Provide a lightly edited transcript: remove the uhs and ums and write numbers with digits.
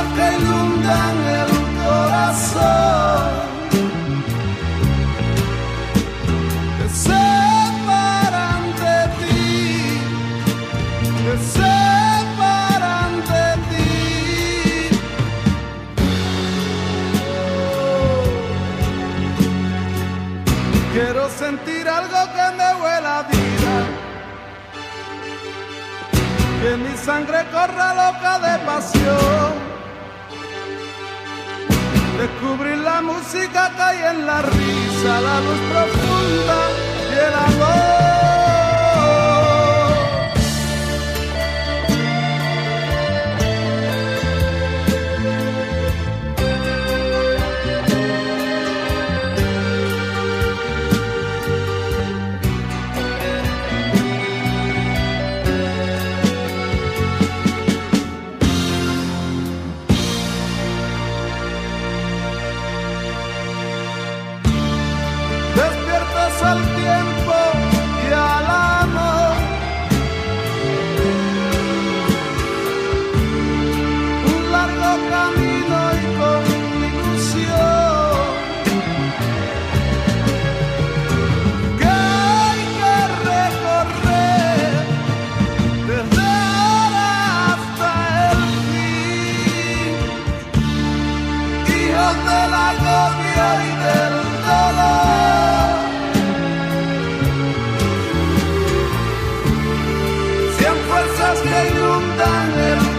que inundan el corazón, que separan de ti, que separan de ti. Quiero sentir algo que me huela a vida, que mi sangre corra loca de pasión, descubrir la música que hay en la risa, la luz profunda y el amor. Despiertas al tiempo y al amor, un largo camino y con ilusión, que hay que recorrer desde ahora hasta el fin, hijos del agobio y del dolor. Fuerzas que inundan el